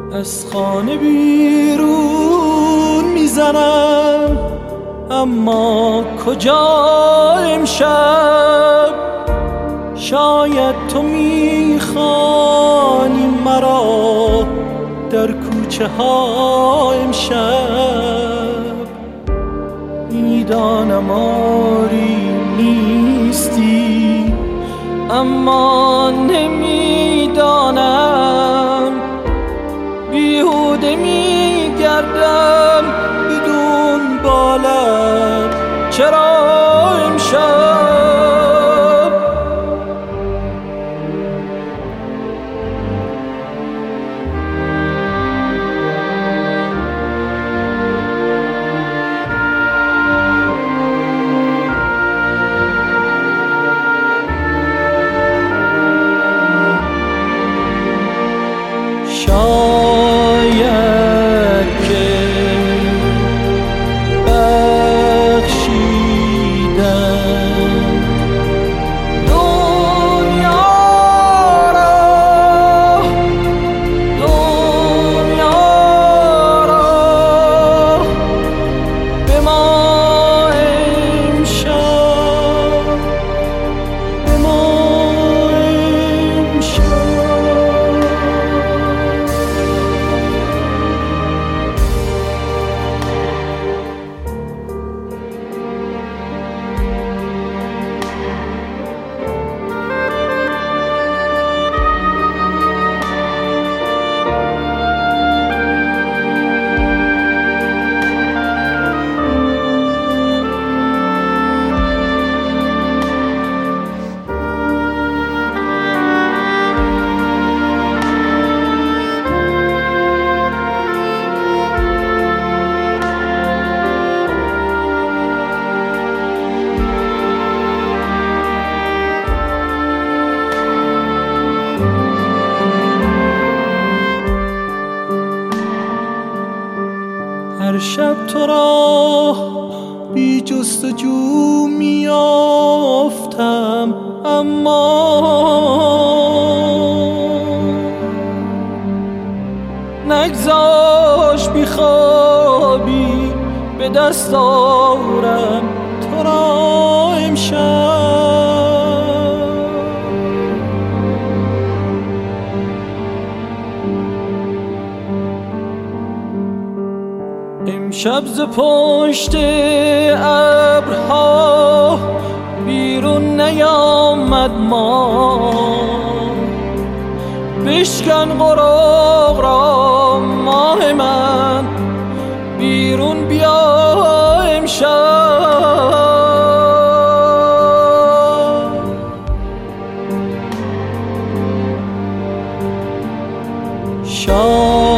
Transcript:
از خانه بیرون میزنم، اما کجا امشب؟ شاید تو میخوانی مرا در کوچه ها امشب. میدانم آری نیستی، اما نمیدانم بیهوده میگردم بدون بالت چرا امشب؟ شاید که بخشیدم دنیا را به ما امشب، به ما امشب. هر شب تو را بی جستجو میافتم، اما نگذاش بی خوابی به دست آورم تو را امشب. امشب ز پشت ابرها بیرون نیامد ما، بشکن قراق را ماه من، بیرون بیا امشب.